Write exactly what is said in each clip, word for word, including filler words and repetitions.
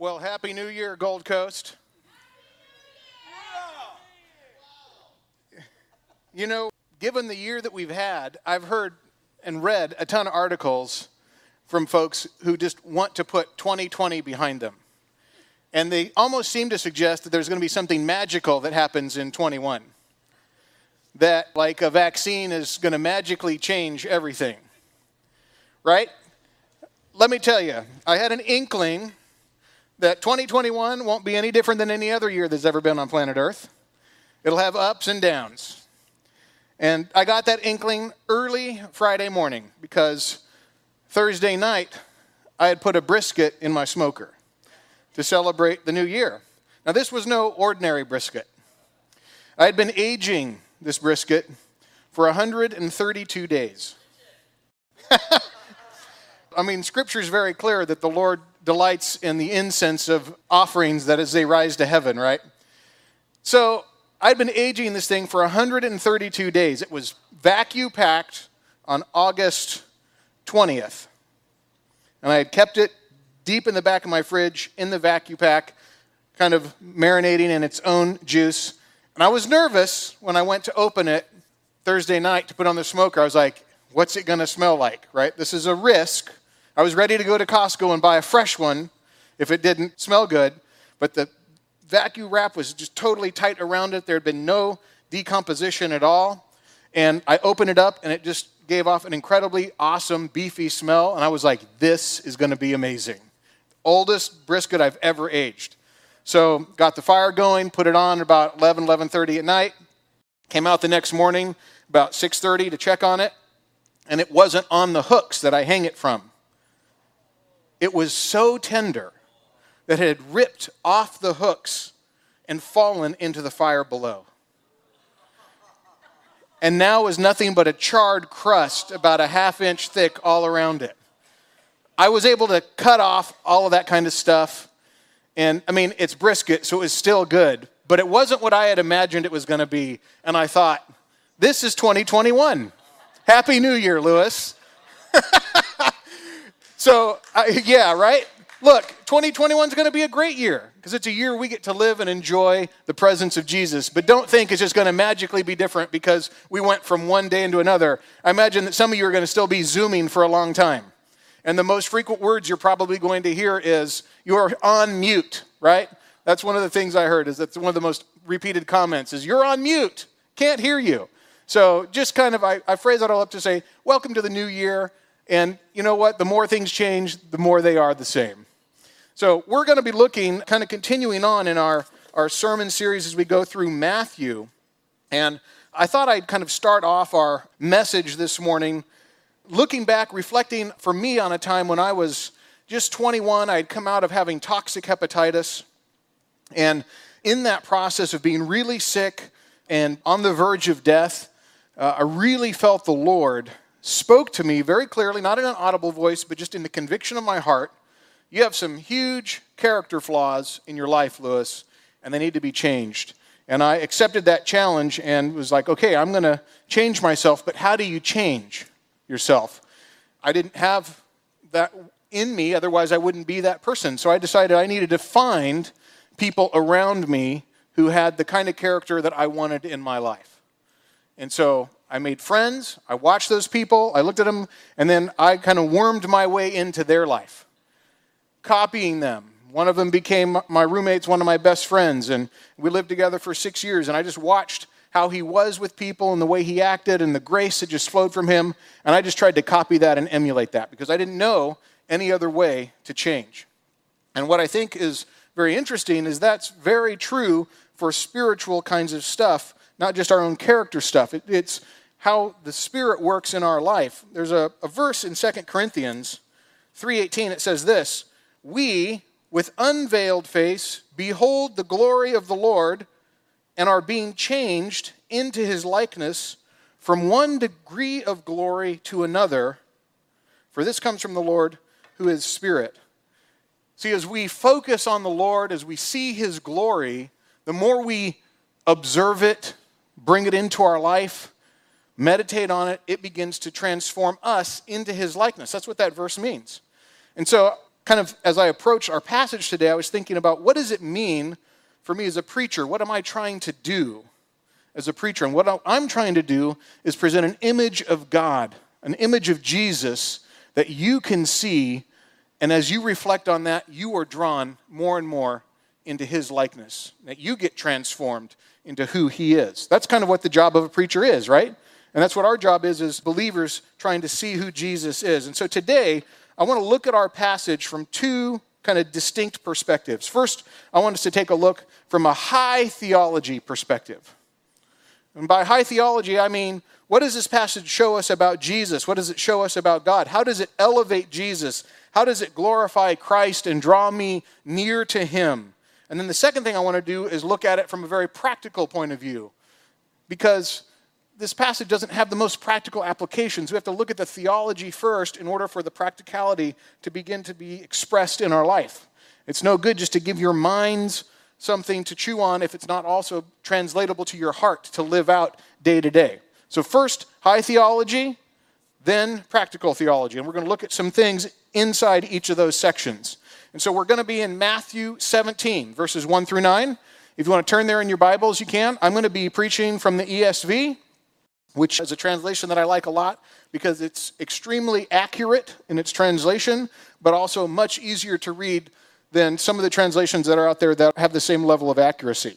Well, Happy New Year, Gold Coast. You know, given the year that we've had, I've heard and read a ton of articles from folks who just want to put twenty twenty behind them. And they almost seem to suggest that there's going to be something magical that happens in twenty-one. That, like a vaccine, is going to magically change everything. Right? Let me tell you, I had an inkling that twenty twenty-one won't be any different than any other year that's ever been on planet Earth. It'll have ups and downs. And I got that inkling early Friday morning because Thursday night I had put a brisket in my smoker to celebrate the new year. Now, this was no ordinary brisket. I had been aging this brisket for one hundred thirty-two days. I mean, Scripture is very clear that the Lord delights in the incense of offerings that as they rise to heaven, right? So I'd been aging this thing for one hundred thirty-two days. It was vacuum packed on August twentieth. And I had kept it deep in the back of my fridge in the vacuum pack, kind of marinating in its own juice. And I was nervous when I went to open it Thursday night to put on the smoker. I was like, what's it going to smell like, right? This is a risk. I was ready to go to Costco and buy a fresh one if it didn't smell good. But the vacuum wrap was just totally tight around it. There had been no decomposition at all. And I opened it up, and it just gave off an incredibly awesome, beefy smell. And I was like, this is going to be amazing. Oldest brisket I've ever aged. So got the fire going, put it on about eleven, eleven thirty at night. Came out the next morning about six thirty to check on it. And it wasn't on the hooks that I hang it from. It was so tender that it had ripped off the hooks and fallen into the fire below. And now was nothing but a charred crust about a half inch thick all around it. I was able to cut off all of that kind of stuff. And I mean, it's brisket, so it was still good. But it wasn't what I had imagined it was going to be. And I thought, this is twenty twenty-one. Happy New Year, Lewis. So, uh, yeah, right? Look, twenty twenty-one is going to be a great year because it's a year we get to live and enjoy the presence of Jesus. But don't think it's just going to magically be different because we went from one day into another. I imagine that some of you are going to still be Zooming for a long time. And the most frequent words you're probably going to hear is, you're on mute, right? That's one of the things I heard, is that's one of the most repeated comments is, you're on mute, can't hear you. So just kind of, I, I phrase that all up to say, welcome to the new year. And you know what? The more things change, the more they are the same. So we're going to be looking, kind of continuing on in our, our sermon series as we go through Matthew. And I thought I'd kind of start off our message this morning looking back, reflecting for me on a time when I was just twenty-one. I'd come out of having toxic hepatitis. And in that process of being really sick and on the verge of death, uh, I really felt the Lord spoke to me very clearly, not in an audible voice, but just in the conviction of my heart. You have some huge character flaws in your life, Lewis, and they need to be changed. And I accepted that challenge and was like, okay, I'm going to change myself, but how do you change yourself? I didn't have that in me, otherwise I wouldn't be that person. So I decided I needed to find people around me who had the kind of character that I wanted in my life. And so I made friends, I watched those people, I looked at them, and then I kind of wormed my way into their life, copying them. One of them became my roommate's one of my best friends, and we lived together for six years, and I just watched how he was with people and the way he acted and the grace that just flowed from him, and I just tried to copy that and emulate that because I didn't know any other way to change. And what I think is very interesting is that's very true for spiritual kinds of stuff, not just our own character stuff. It, it's how the Spirit works in our life. There's a, a verse in Second Corinthians three eighteen. It says this, we, with unveiled face, behold the glory of the Lord and are being changed into his likeness from one degree of glory to another, for this comes from the Lord who is Spirit. See, as we focus on the Lord, as we see his glory, the more we observe it, bring it into our life, meditate on it, it begins to transform us into his likeness. That's what that verse means. And so kind of, as I approach our passage today, I was thinking about what does it mean for me as a preacher? What am I trying to do as a preacher? And what I'm trying to do is present an image of God, an image of Jesus that you can see, and as you reflect on that, you are drawn more and more into his likeness, that you get transformed into who he is. That's kind of what the job of a preacher is, right? And that's what our job is as believers, trying to see who Jesus is. And so today, I want to look at our passage from two kind of distinct perspectives. First, I want us to take a look from a high theology perspective. And by high theology, I mean, what does this passage show us about Jesus? What does it show us about God? How does it elevate Jesus? How does it glorify Christ and draw me near to him? And then the second thing I want to do is look at it from a very practical point of view, because this passage doesn't have the most practical applications. We have to look at the theology first in order for the practicality to begin to be expressed in our life. It's no good just to give your minds something to chew on if it's not also translatable to your heart to live out day to day. So first, high theology, then practical theology. And we're going to look at some things inside each of those sections. And so we're going to be in Matthew seventeen, verses one through nine. If you want to turn there in your Bibles, you can. I'm going to be preaching from the E S V, which is a translation that I like a lot because it's extremely accurate in its translation, but also much easier to read than some of the translations that are out there that have the same level of accuracy.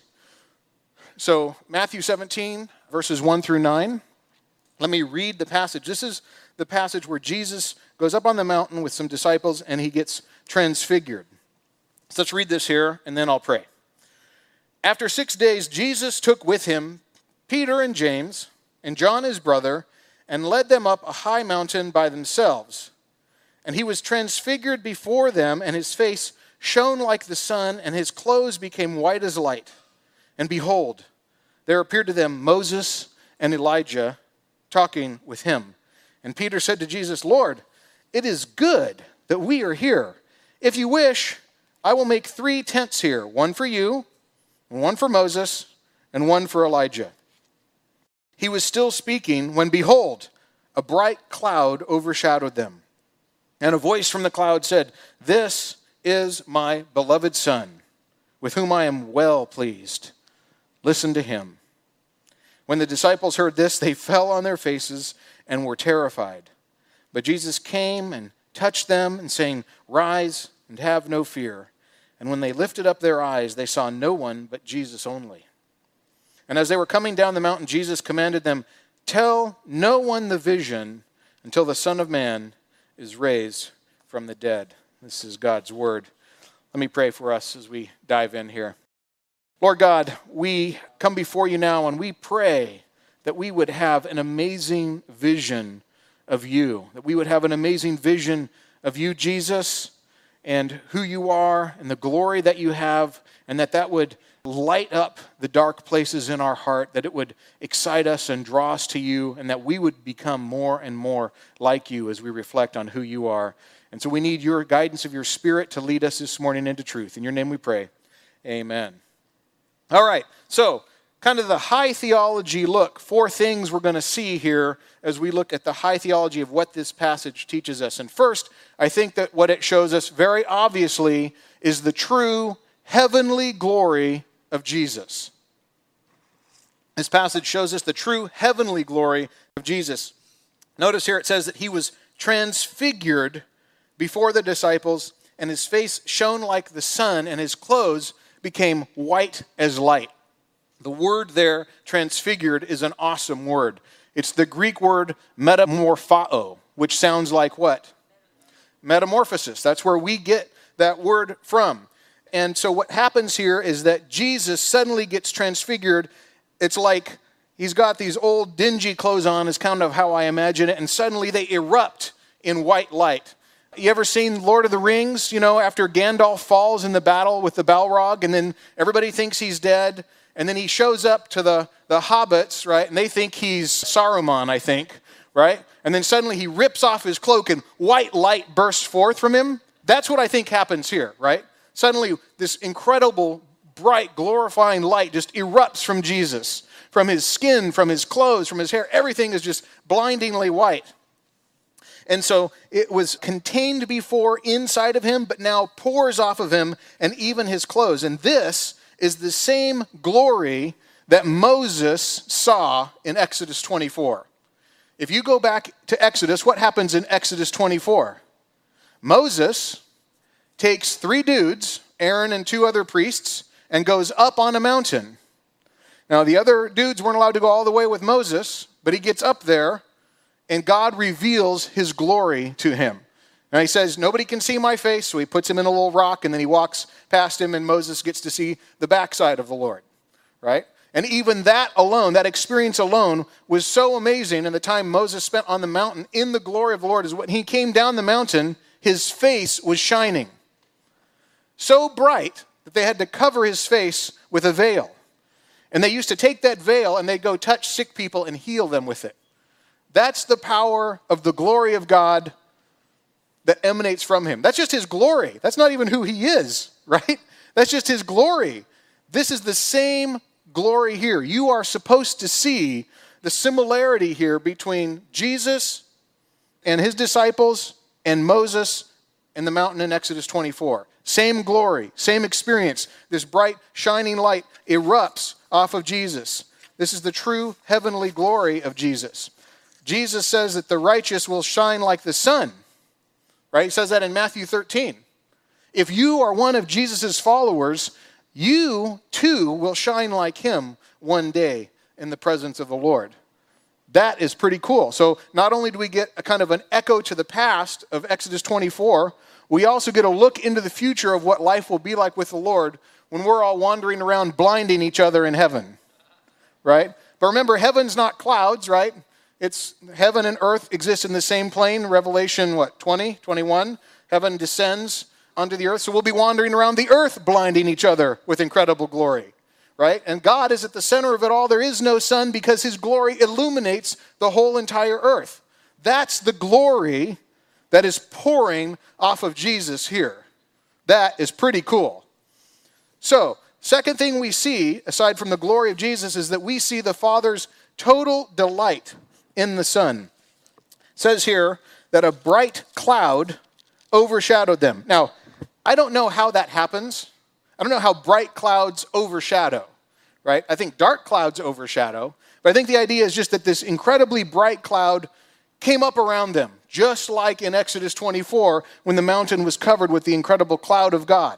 So Matthew seventeen, verses one through nine. Let me read the passage. This is the passage where Jesus goes up on the mountain with some disciples and he gets transfigured. So let's read this here and then I'll pray. After six days, Jesus took with him Peter and James and John his brother and led them up a high mountain by themselves. And he was transfigured before them, and his face shone like the sun, and his clothes became white as light. And behold, there appeared to them Moses and Elijah talking with him. And Peter said to Jesus, Lord, it is good that we are here. If you wish, I will make three tents here, one for you, one for Moses, and one for Elijah. He was still speaking when, behold, a bright cloud overshadowed them. And a voice from the cloud said, This is my beloved Son, with whom I am well pleased. Listen to him. When the disciples heard this, they fell on their faces and were terrified. But Jesus came and touched them, and saying, Rise and have no fear. And when they lifted up their eyes, they saw no one but Jesus only. And as they were coming down the mountain, Jesus commanded them, Tell no one the vision until the Son of Man is raised from the dead. This is God's word. Let me pray for us as we dive in here. Lord God, we come before you now and we pray that we would have an amazing vision of you, that we would have an amazing vision of you, Jesus, and who you are and the glory that you have, and that that would light up the dark places in our heart, that it would excite us and draw us to you, and that we would become more and more like you as we reflect on who you are. And so we need your guidance of your Spirit to lead us this morning into truth. In your name we pray. Amen. All right, so kind of the high theology look. Four things we're going to see here as we look at the high theology of what this passage teaches us. And first, I think that what it shows us very obviously is the true heavenly glory of Jesus. This passage shows us the true heavenly glory of Jesus. Notice here it says that he was transfigured before the disciples, and his face shone like the sun, and his clothes became white as light. The word there, transfigured, is an awesome word. It's the Greek word metamorphao, which sounds like what? Metamorphosis. That's where we get that word from. And so what happens here is that Jesus suddenly gets transfigured. It's like he's got these old dingy clothes on, is kind of how I imagine it, and suddenly they erupt in white light. You ever seen Lord of the Rings, you know, after Gandalf falls in the battle with the Balrog, and then everybody thinks he's dead, and then he shows up to the, the hobbits, right, and they think he's Saruman, I think, right? And then suddenly he rips off his cloak and white light bursts forth from him. That's what I think happens here, right? Suddenly this incredible, bright, glorifying light just erupts from Jesus, from his skin, from his clothes, from his hair. Everything is just blindingly white. And so it was contained before inside of him, but now pours off of him and even his clothes. And this is the same glory that Moses saw in Exodus twenty-four. If you go back to Exodus, what happens in Exodus twenty-four? Moses takes three dudes, Aaron and two other priests, and goes up on a mountain. Now, the other dudes weren't allowed to go all the way with Moses, but he gets up there, and God reveals his glory to him. Now, he says, nobody can see my face, so he puts him in a little rock, and then he walks past him, and Moses gets to see the backside of the Lord, right? And even that alone, that experience alone, was so amazing. And the time Moses spent on the mountain in the glory of the Lord is when he came down the mountain, his face was shining. So bright that they had to cover his face with a veil. And they used to take that veil and they'd go touch sick people and heal them with it. That's the power of the glory of God that emanates from him. That's just his glory. That's not even who he is, right? That's just his glory. This is the same glory here. You are supposed to see the similarity here between Jesus and his disciples and Moses and the mountain in Exodus twenty-four. Same glory, same experience. This bright, shining light erupts off of Jesus. This is the true heavenly glory of Jesus. Jesus says that the righteous will shine like the sun, right? He says that in Matthew thirteen. If you are one of Jesus' followers, you too will shine like him one day in the presence of the Lord. That is pretty cool. So not only do we get a kind of an echo to the past of Exodus twenty-four, we also get a look into the future of what life will be like with the Lord when we're all wandering around blinding each other in heaven, right? But remember, heaven's not clouds, right? It's heaven and earth exist in the same plane. Revelation, what, twenty, twenty-one? Heaven descends onto the earth. So we'll be wandering around the earth blinding each other with incredible glory, right? And God is at the center of it all. There is no sun because his glory illuminates the whole entire earth. That's the glory that is pouring off of Jesus here. That is pretty cool. So, second thing we see, aside from the glory of Jesus, is that we see the Father's total delight in the Son. It says here that a bright cloud overshadowed them. Now, I don't know how that happens. I don't know how bright clouds overshadow, right? I think dark clouds overshadow, but I think the idea is just that this incredibly bright cloud came up around them, just like in Exodus twenty-four when the mountain was covered with the incredible cloud of God.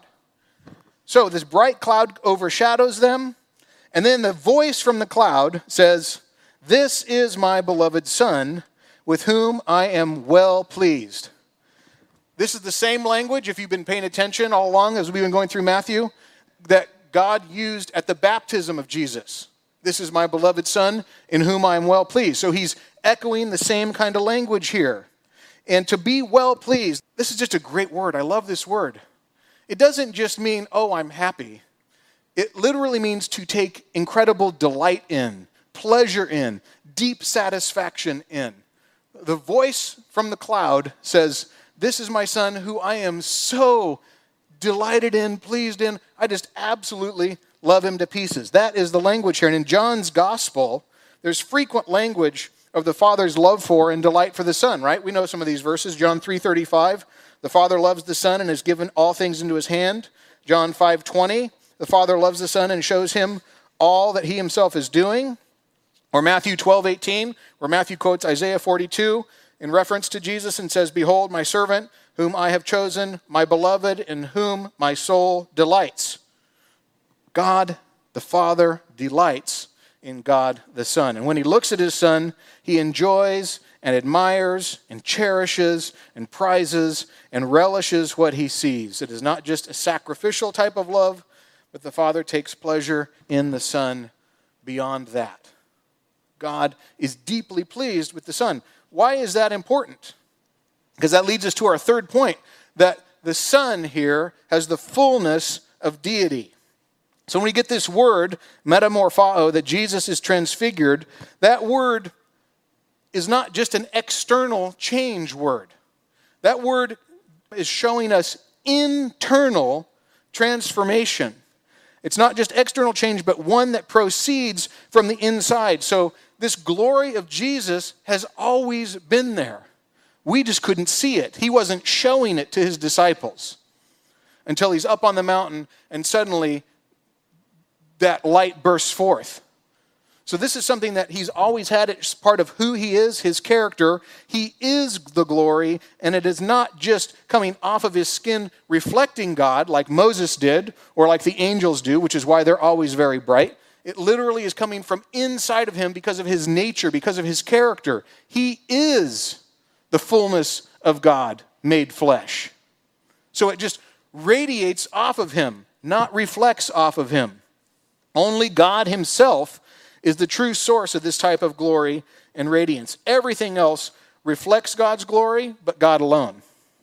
So this bright cloud overshadows them, and then the voice from the cloud says, "This is my beloved Son, with whom I am well pleased." This is the same language, if you've been paying attention all along as we've been going through Matthew, that God used at the baptism of Jesus. This is my beloved Son, in whom I am well pleased. So he's echoing the same kind of language here. And to be well pleased, this is just a great word. I love this word. It doesn't just mean, oh, I'm happy. It literally means to take incredible delight in, pleasure in, deep satisfaction in. The voice from the cloud says, "This is my Son who I am so delighted in, pleased in. I just absolutely love him to pieces." That is the language here. And in John's gospel, there's frequent language of the Father's love for and delight for the Son, right? We know some of these verses. John three thirty-five, the Father loves the Son and has given all things into his hand. John five twenty, the Father loves the Son and shows him all that he himself is doing. Or Matthew twelve eighteen, where Matthew quotes Isaiah forty-two in reference to Jesus and says, "Behold, my servant, whom I have chosen, my beloved, in whom my soul delights." God the Father delights in God the Son. And when he looks at his Son, he enjoys and admires and cherishes and prizes and relishes what he sees. It is not just a sacrificial type of love, but the Father takes pleasure in the Son beyond that. God is deeply pleased with the Son. Why is that important? Because that leads us to our third point, that the Son here has the fullness of deity. So when we get this word, metamorphao, that Jesus is transfigured, that word is not just an external change word. That word is showing us internal transformation. It's not just external change, but one that proceeds from the inside. So this glory of Jesus has always been there. We just couldn't see it. He wasn't showing it to his disciples until he's up on the mountain and suddenly that light bursts forth. So this is something that he's always had. It's part of who he is, his character. He is the glory, and it is not just coming off of his skin reflecting God like Moses did or like the angels do, which is why they're always very bright. It literally is coming from inside of him because of his nature, because of his character. He is the fullness of God made flesh. So it just radiates off of him, not reflects off of him. Only God himself is the true source of this type of glory and radiance. Everything else reflects God's glory, but God alone.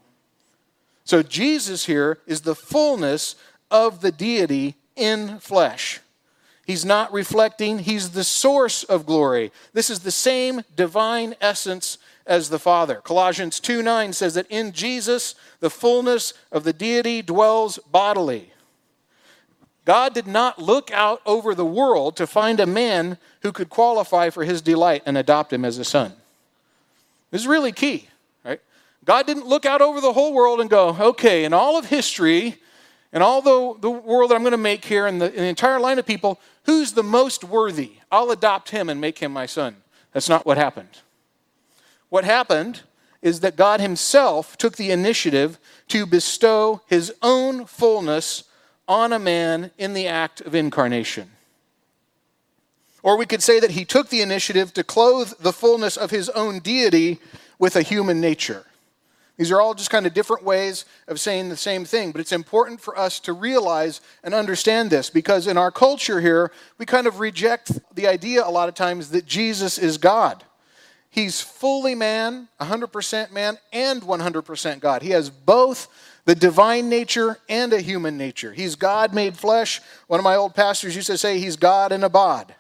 So Jesus here is the fullness of the deity in flesh. He's not reflecting, he's the source of glory. This is the same divine essence as the Father. Colossians two nine says that in Jesus, the fullness of the deity dwells bodily. God did not look out over the world to find a man who could qualify for his delight and adopt him as a son. This is really key, right? God didn't look out over the whole world and go, okay, in all of history, and all the, the world that I'm going to make here, and the, and the entire line of people, who's the most worthy? I'll adopt him and make him my son. That's not what happened. What happened is that God himself took the initiative to bestow his own fullness on a man in the act of incarnation. Or we could say that he took the initiative to clothe the fullness of his own deity with a human nature. These are all just kind of different ways of saying the same thing, but it's important for us to realize and understand this, because in our culture here, we kind of reject the idea a lot of times that Jesus is God. He's fully man, one hundred percent man, and one hundred percent God. He has both the divine nature and a human nature. He's God made flesh. One of my old pastors used to say he's God in a bod,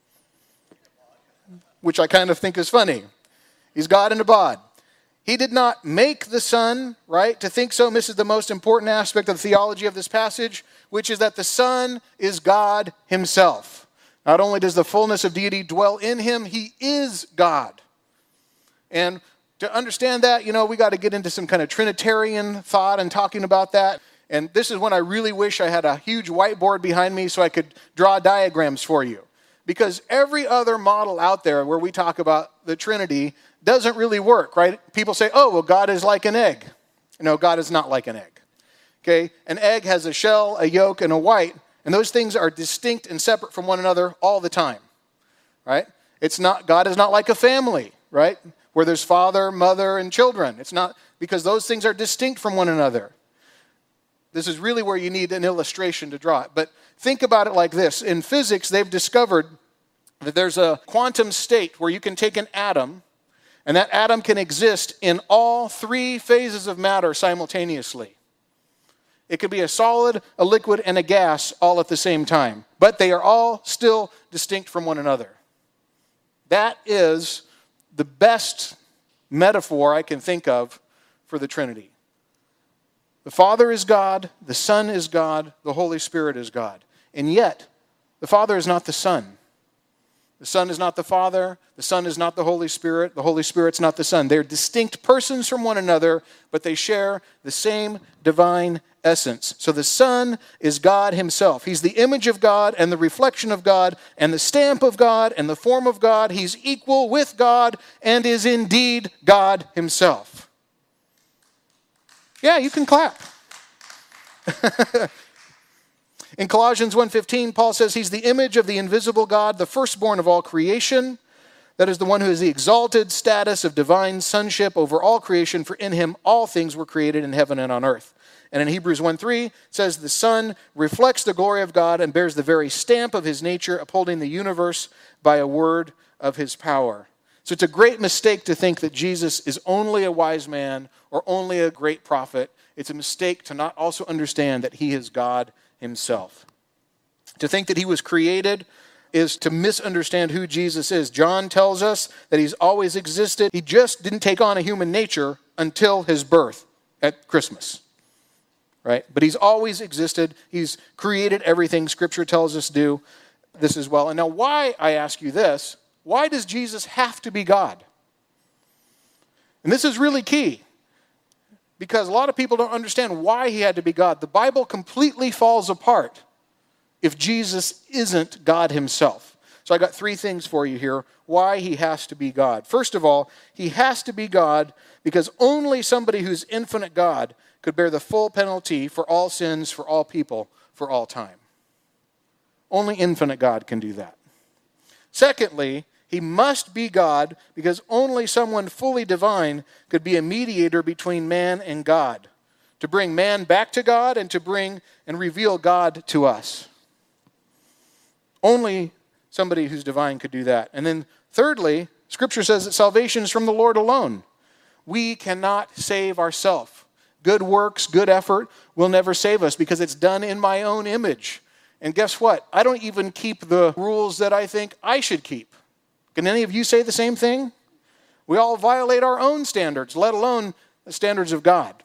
which I kind of think is funny. He's God in a bod. He did not make the Son, right? To think so misses the most important aspect of the theology of this passage, which is that the Son is God himself. Not only does the fullness of deity dwell in him, he is God. And to understand that, you know, we got to get into some kind of Trinitarian thought and talking about that. And this is when I really wish I had a huge whiteboard behind me so I could draw diagrams for you. Because every other model out there where we talk about the Trinity doesn't really work, right? People say, oh, well, God is like an egg. No, God is not like an egg. Okay? An egg has a shell, a yolk, and a white, and those things are distinct and separate from one another all the time, right? It's not, God is not like a family, right? Where there's father, mother, and children. It's not, because those things are distinct from one another. This is really where you need an illustration to draw it. But think about it like this. In physics, they've discovered that there's a quantum state where you can take an atom, and that atom can exist in all three phases of matter simultaneously. It could be a solid, a liquid, and a gas all at the same time. But they are all still distinct from one another. That is the best metaphor I can think of for the Trinity. The Father is God, the Son is God, the Holy Spirit is God. And yet, the Father is not the Son. The Son is not the Father, the Son is not the Holy Spirit, the Holy Spirit's not the Son. They're distinct persons from one another, but they share the same divine essence. So the Son is God himself. He's the image of God and the reflection of God and the stamp of God and the form of God. He's equal with God and is indeed God himself. Yeah, you can clap. In Colossians one fifteen, Paul says he's the image of the invisible God, the firstborn of all creation. That is the one who has the exalted status of divine sonship over all creation, for in him all things were created in heaven and on earth. And in Hebrews one three, it says the Son reflects the glory of God and bears the very stamp of his nature, upholding the universe by a word of his power. So it's a great mistake to think that Jesus is only a wise man or only a great prophet. It's a mistake to not also understand that he is God himself. To think that he was created is to misunderstand who Jesus is. John tells us that he's always existed. He just didn't take on a human nature until his birth at Christmas. Right? But he's always existed. He's created everything Scripture tells us to do this as well. And now why, I ask you this, why does Jesus have to be God? And this is really key because a lot of people don't understand why he had to be God. The Bible completely falls apart if Jesus isn't God himself. So I got three things for you here why he has to be God. First of all, he has to be God because only somebody who's infinite God could bear the full penalty for all sins, for all people, for all time. Only infinite God can do that. Secondly, he must be God because only someone fully divine could be a mediator between man and God, to bring man back to God and to bring and reveal God to us. Only somebody who's divine could do that. And then thirdly, Scripture says that salvation is from the Lord alone. We cannot save ourselves. Good works, good effort will never save us because it's done in my own image. And guess what? I don't even keep the rules that I think I should keep. Can any of you say the same thing? We all violate our own standards, let alone the standards of God.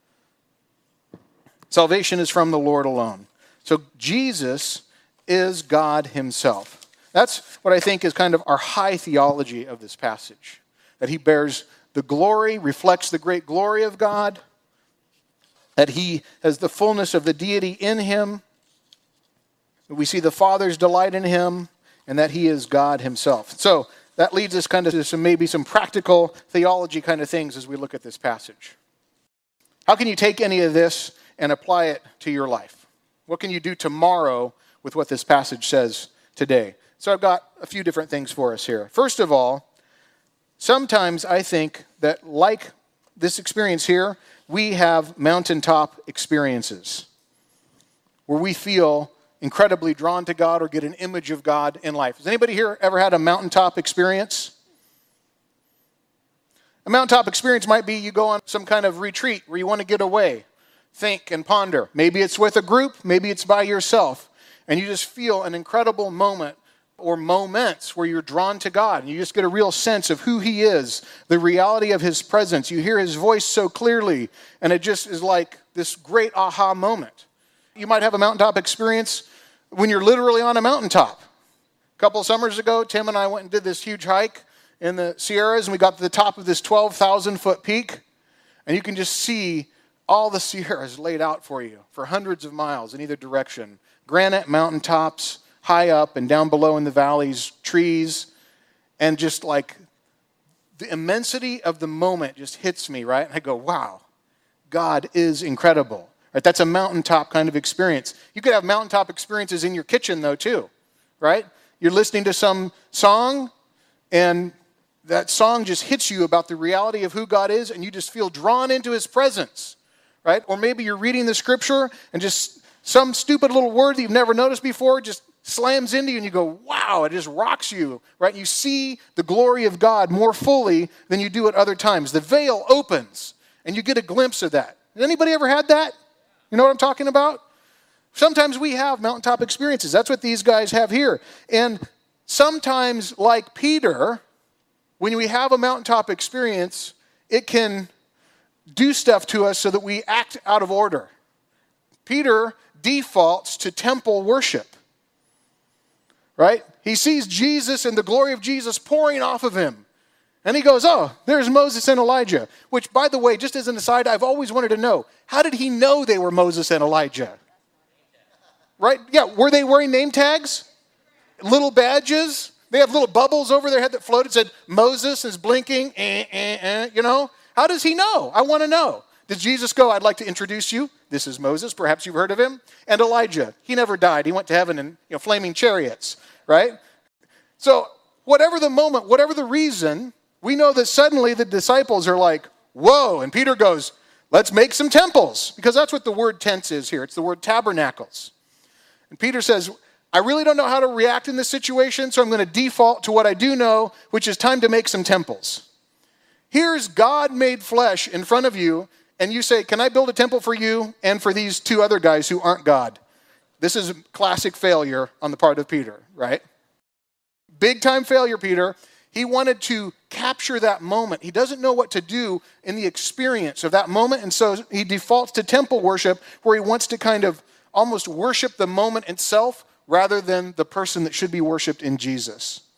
Salvation is from the Lord alone. So Jesus is God himself. That's what I think is kind of our high theology of this passage. That he bears the glory, reflects the great glory of God. That he has the fullness of the deity in him. We see the Father's delight in him. And that he is God himself. So that leads us kind of to some maybe some practical theology kind of things as we look at this passage. How can you take any of this and apply it to your life? What can you do tomorrow with what this passage says today? So I've got a few different things for us here. First of all, sometimes I think that like this experience here, we have mountaintop experiences where we feel incredibly drawn to God or get an image of God in life. Has anybody here ever had a mountaintop experience? A mountaintop experience might be you go on some kind of retreat where you want to get away, think and ponder. Maybe it's with a group, maybe it's by yourself, and you just feel an incredible moment or moments where you're drawn to God and you just get a real sense of who he is, the reality of his presence. You hear his voice so clearly, and it just is like this great aha moment. You might have a mountaintop experience when you're literally on a mountaintop. A couple of summers ago, Tim and I went and did this huge hike in the Sierras, and we got to the top of this twelve thousand foot peak, and you can just see all the Sierras laid out for you for hundreds of miles in either direction. Granite mountaintops, high up and down below in the valleys, trees, and just like the immensity of the moment just hits me, right? And I go, wow, God is incredible. Right? That's a mountaintop kind of experience. You could have mountaintop experiences in your kitchen, though, too. Right? You're listening to some song, and that song just hits you about the reality of who God is, and you just feel drawn into his presence. Right? Or maybe you're reading the scripture, and just some stupid little word that you've never noticed before just slams into you, and you go, wow, it just rocks you. Right? You see the glory of God more fully than you do at other times. The veil opens, and you get a glimpse of that. Has anybody ever had that? You know what I'm talking about? Sometimes we have mountaintop experiences. That's what these guys have here. And sometimes, like Peter, when we have a mountaintop experience, it can do stuff to us so that we act out of order. Peter defaults to temple worship. Right? He sees Jesus and the glory of Jesus pouring off of him. And he goes, oh, there's Moses and Elijah. Which, by the way, just as an aside, I've always wanted to know, how did he know they were Moses and Elijah? Right? Yeah, were they wearing name tags? Little badges? They have little bubbles over their head that floated, said Moses is blinking, eh, eh, eh, you know? How does he know? I want to know. Did Jesus go, I'd like to introduce you. This is Moses. Perhaps you've heard of him. And Elijah. He never died. He went to heaven in you know, flaming chariots, right? So whatever the moment, whatever the reason, we know that suddenly the disciples are like, whoa. And Peter goes, let's make some temples. Because that's what the word tents is here. It's the word tabernacles. And Peter says, I really don't know how to react in this situation, so I'm going to default to what I do know, which is time to make some temples. Here's God made flesh in front of you, and you say, can I build a temple for you and for these two other guys who aren't God? This is a classic failure on the part of Peter, right? Big time failure, Peter. He wanted to capture that moment. He doesn't know what to do in the experience of that moment, and so he defaults to temple worship, where he wants to kind of almost worship the moment itself rather than the person that should be worshiped in Jesus.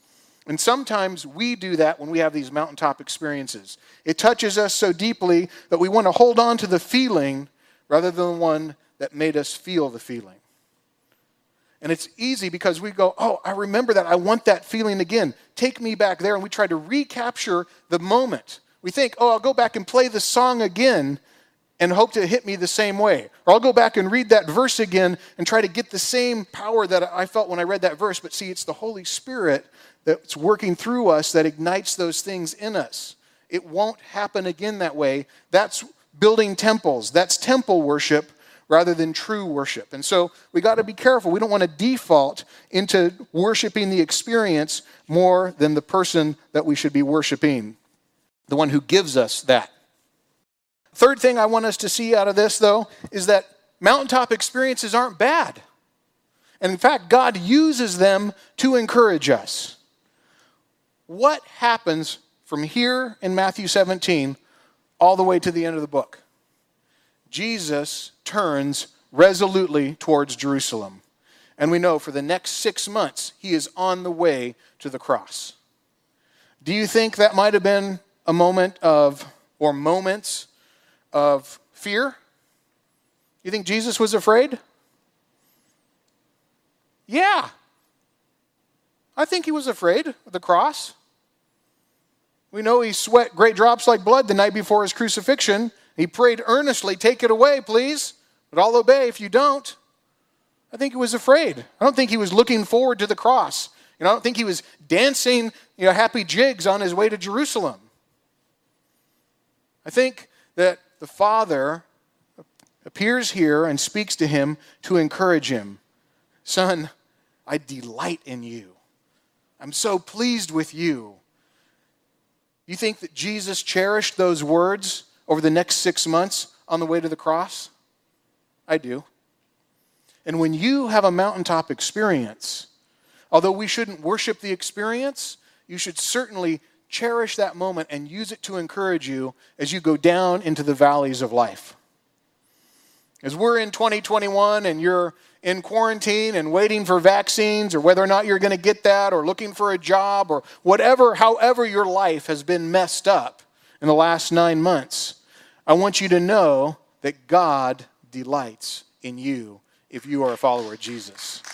And sometimes we do that when we have these mountaintop experiences. It touches us so deeply that we want to hold on to the feeling rather than the one that made us feel the feeling. And it's easy because we go, oh, I remember that. I want that feeling again. Take me back there. And we try to recapture the moment. We think, oh, I'll go back and play the song again and hope to hit me the same way. Or I'll go back and read that verse again and try to get the same power that I felt when I read that verse. But see, it's the Holy Spirit that's working through us that ignites those things in us. It won't happen again that way. That's building temples. That's temple worship rather than true worship. And so we got to be careful. We don't want to default into worshiping the experience more than the person that we should be worshiping, the one who gives us that. Third thing I want us to see out of this, though, is that mountaintop experiences aren't bad. And in fact, God uses them to encourage us. What happens from here in Matthew seventeen all the way to the end of the book? Jesus turns resolutely towards Jerusalem. And we know for the next six months, he is on the way to the cross. Do you think that might have been a moment of, or moments of fear? You think Jesus was afraid? Yeah. I think he was afraid of the cross. We know he sweat great drops like blood the night before his crucifixion. He prayed earnestly, take it away, please, but I'll obey if you don't. I think he was afraid. I don't think he was looking forward to the cross. You know, I don't think he was dancing, you know, happy jigs on his way to Jerusalem. I think that the Father appears here and speaks to him to encourage him. Son, I delight in you. I'm so pleased with you. You think that Jesus cherished those words over the next six months on the way to the cross? I do. And when you have a mountaintop experience, although we shouldn't worship the experience, you should certainly cherish that moment and use it to encourage you as you go down into the valleys of life. As we're in twenty twenty-one and you're in quarantine and waiting for vaccines or whether or not you're going to get that or looking for a job or whatever, however your life has been messed up in the last nine months, I want you to know that God delights in you if you are a follower of Jesus.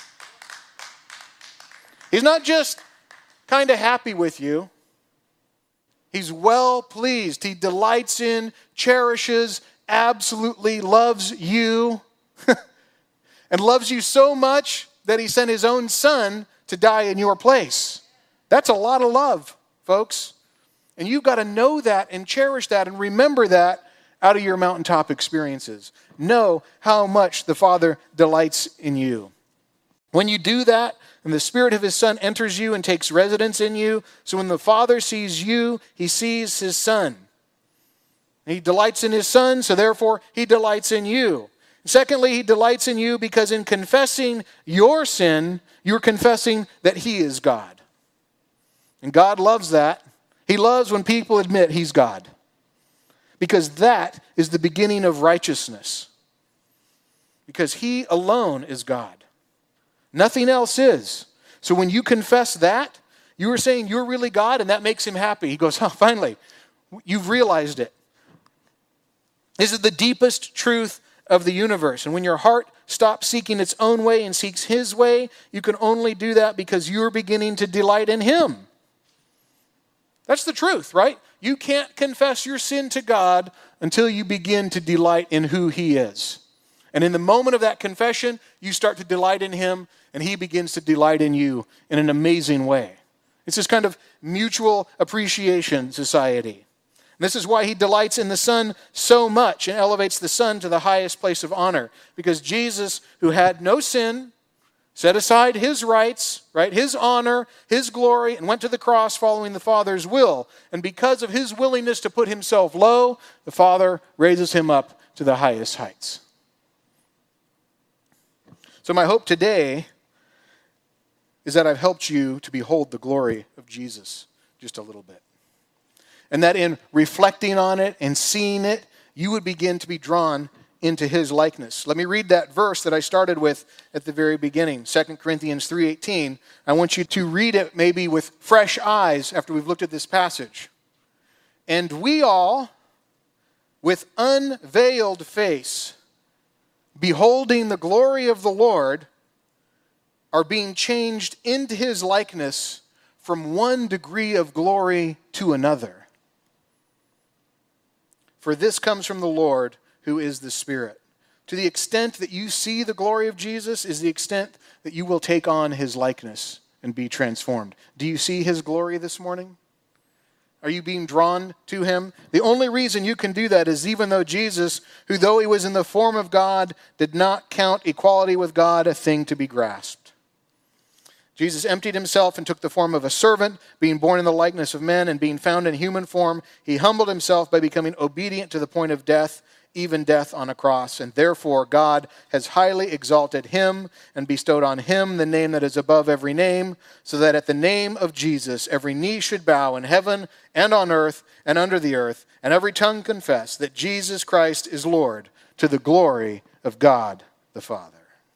He's not just kind of happy with you. He's well pleased. He delights in, cherishes, absolutely loves you and loves you so much that he sent his own son to die in your place. That's a lot of love, folks. And you've got to know that and cherish that and remember that out of your mountaintop experiences. Know how much the Father delights in you. When you do that, and the Spirit of his Son enters you and takes residence in you, so when the Father sees you, he sees his Son. He delights in his Son, so therefore he delights in you. Secondly, he delights in you because in confessing your sin, you're confessing that he is God. And God loves that. He loves when people admit he's God. Because that is the beginning of righteousness. Because he alone is God. Nothing else is. So when you confess that, you are saying you're really God, and that makes him happy. He goes, oh, finally, you've realized it. This is the deepest truth of the universe. And when your heart stops seeking its own way and seeks his way, you can only do that because you're beginning to delight in him. That's the truth, right? You can't confess your sin to God until you begin to delight in who he is. And in the moment of that confession, you start to delight in him, and he begins to delight in you in an amazing way. It's this kind of mutual appreciation society. And this is why he delights in the Son so much and elevates the Son to the highest place of honor. Because Jesus, who had no sin, set aside his rights, right, his honor, his glory, and went to the cross following the Father's will. And because of his willingness to put himself low, the Father raises him up to the highest heights. So my hope today is that I've helped you to behold the glory of Jesus just a little bit. And that in reflecting on it and seeing it, you would begin to be drawn into his likeness. Let me read that verse that I started with at the very beginning, Second Corinthians three eighteen. I want you to read it maybe with fresh eyes after we've looked at this passage. And we all, with unveiled face, beholding the glory of the Lord, are being changed into his likeness from one degree of glory to another. For this comes from the Lord, who is the Spirit. To the extent that you see the glory of Jesus is the extent that you will take on his likeness and be transformed. Do you see his glory this morning? Are you being drawn to him? The only reason you can do that is even though Jesus, who though he was in the form of God, did not count equality with God a thing to be grasped. Jesus emptied himself and took the form of a servant, being born in the likeness of men and being found in human form. He humbled himself by becoming obedient to the point of death, even death on a cross. And therefore God has highly exalted him and bestowed on him the name that is above every name, so that at the name of Jesus every knee should bow in heaven and on earth and under the earth, and every tongue confess that Jesus Christ is Lord, to the glory of God the Father.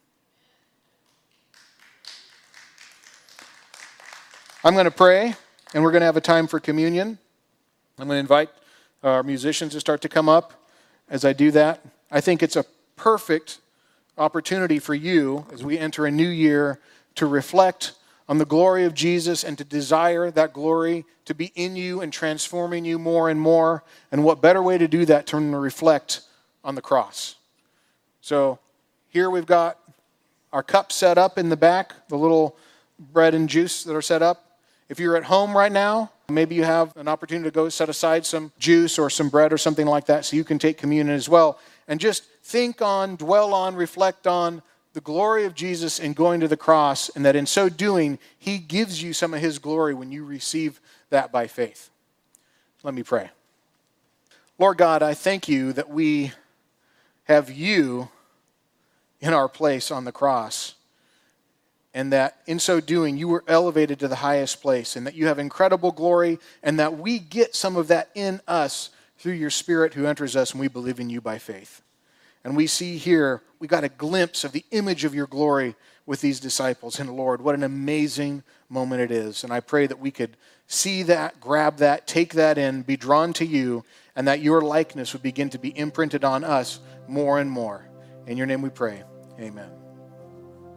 I'm going to pray, and we're going to have a time for communion. I'm going to invite our musicians to start to come up as I do that. I think it's a perfect opportunity for you as we enter a new year to reflect on the glory of Jesus and to desire that glory to be in you and transforming you more and more. And what better way to do that than to reflect on the cross? So here we've got our cups set up in the back, the little bread and juice that are set up. If you're at home right now, maybe you have an opportunity to go set aside some juice or some bread or something like that so you can take communion as well. And just think on, dwell on, reflect on the glory of Jesus in going to the cross, and that in so doing, he gives you some of his glory when you receive that by faith. Let me pray. Lord God, I thank you that we have you in our place on the cross, and that in so doing, you were elevated to the highest place, and that you have incredible glory, and that we get some of that in us through your Spirit who enters us, and we believe in you by faith. And we see here, we got a glimpse of the image of your glory with these disciples. And Lord, what an amazing moment it is. And I pray that we could see that, grab that, take that in, be drawn to you, and that your likeness would begin to be imprinted on us more and more. In your name we pray. Amen.